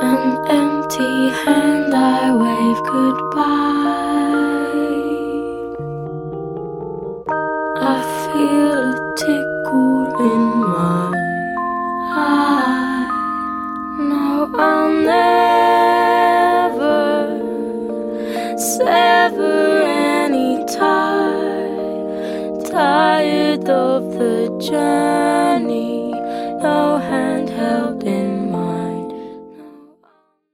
an empty hand I wave goodbye. I feel a tickle in my eye. No, I'll never sever any tie. Tired of the journey, no hand held